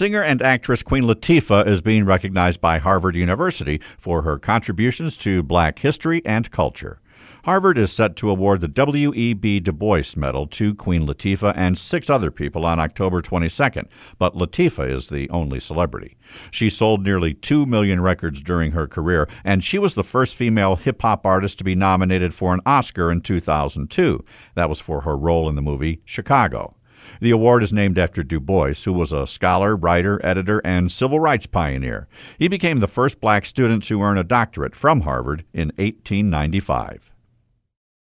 Singer and actress Queen Latifah is being recognized by Harvard University for her contributions to Black history and culture. Harvard is set to award the W.E.B. Du Bois Medal to Queen Latifah and 6 other people on October 22nd, but Latifah is the only celebrity. She sold nearly 2 million records during her career, and she was the first female hip-hop artist to be nominated for an Oscar in 2002. That was for her role in the movie Chicago. The award is named after Du Bois, who was a scholar, writer, editor, and civil rights pioneer. He became the first black student to earn a doctorate from Harvard in 1895.